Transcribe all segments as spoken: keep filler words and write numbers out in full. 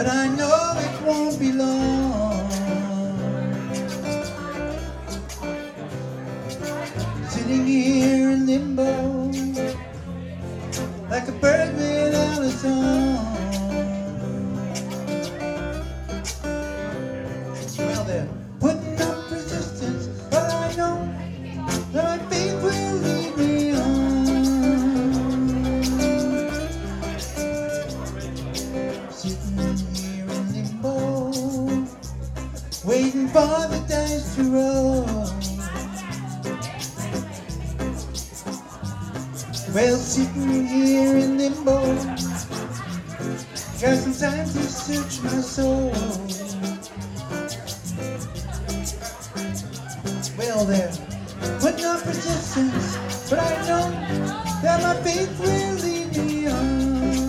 but I know it won't be long. Sitting here in limbo, like a bird without a song. Well, they're putting up resistance, but I know that my faith will lead me on. Sitting here in limbo, waiting for the dice to roll. Well, sitting here in limbo, got some time to search my soul. Well, they're putting up resistance, but I know that my faith will lead me on.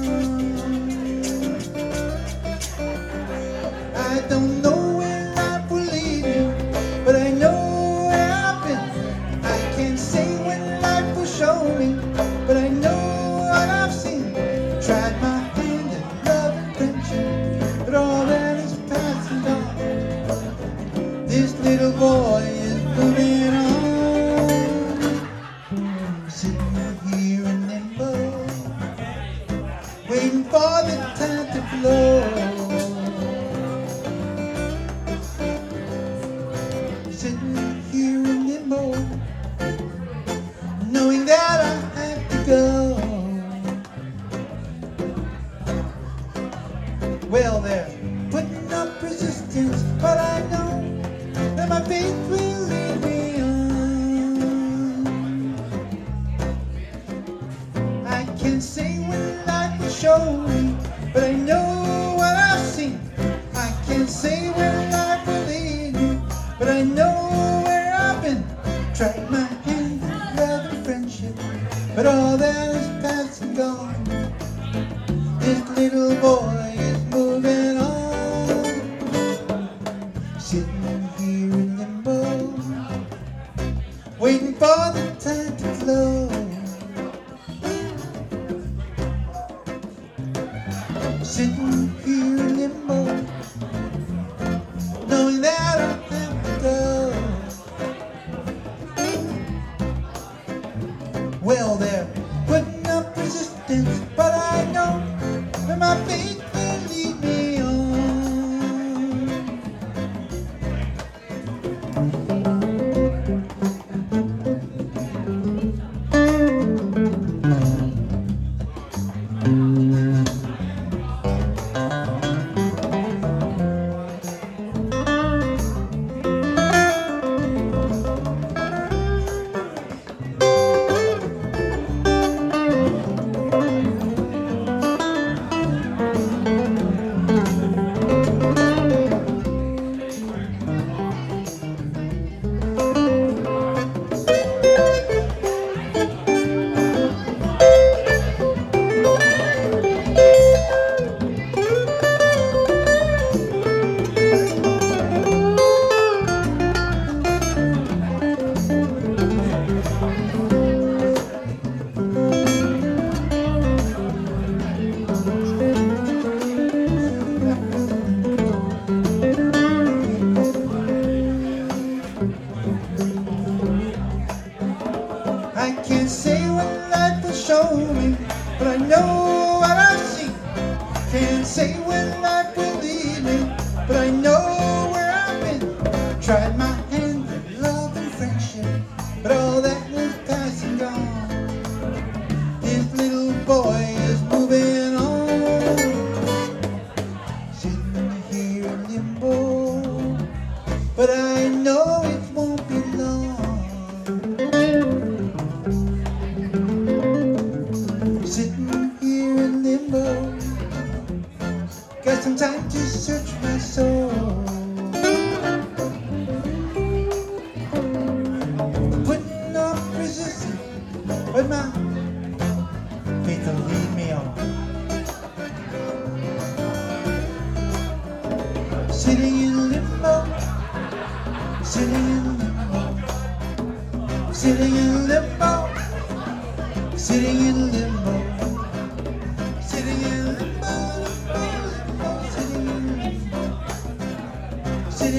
I don't know where life will lead me, but I know where I've been. I can't say when life will show me, but I know what I've seen. Tried my hand at love and friendship, but all that is past and gone. This little boy is moving on. Sitting here in limbo, waiting for the time to flow. Sitting here in limbo, knowing that I have to go. Well, they're putting up resistance, but I know that my faith will lead me on. I can't say when life will show me, but I know what I've seen. I can't say where life will lead me, but I know where I've been. Tried my hand at love and friendship, but all that is past and gone. This little boy is moving on. Sitting here in limbo, waiting for the time to flow. Sitting here in limbo, knowing that I have to go. Well, they're putting up resistance, but I know that my faith will lead me on. I can't say what life will show me, but I know what I've seen. Can't say when life will lead me, but I know where I've been. Tried my hand at love and friendship, but all that is past and gone. This little boy is moving on. Sitting here in limbo, but I know it won't be long. Sitting here in limbo, got some time to search my soul. Putting off resistance, but my faith will lead me on. Sitting in limbo, sitting in limbo, sitting in limbo, sitting in limbo. Sitting in limbo, limbo, limbo, sitting in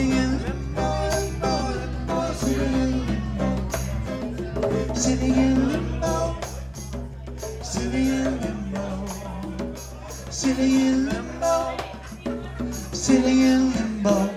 sitting in limbo, limbo, limbo, sitting in limbo, sitting in limbo, sitting in limbo, sitting in limbo, sitting in limbo.